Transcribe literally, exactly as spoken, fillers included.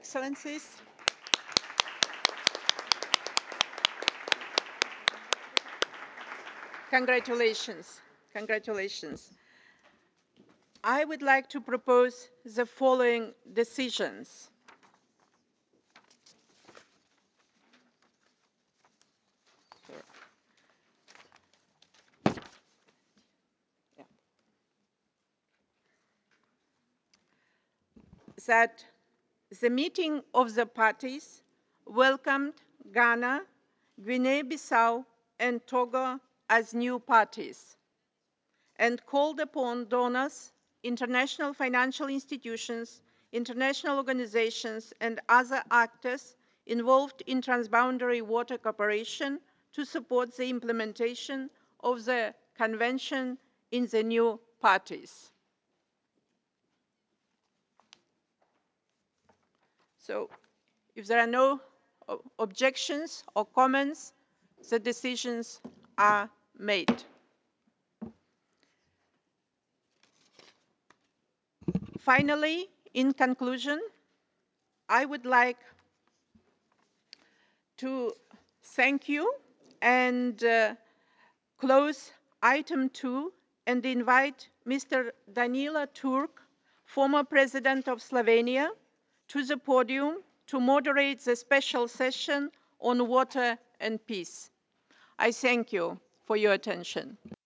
Excellencies, congratulations, congratulations. I would like to propose the following decisions. That the meeting of the parties welcomed Ghana, Guinea-Bissau, and Togo as new parties and called upon donors, international financial institutions, international organizations, and other actors involved in transboundary water cooperation to support the implementation of the Convention in the new parties. So, if there are no objections or comments, the decisions are made. Finally, in conclusion, I would like to thank you and uh, close item two and invite Mister Danila Turk, former President of Slovenia, to the podium to moderate the special session on water and peace. I thank you for your attention.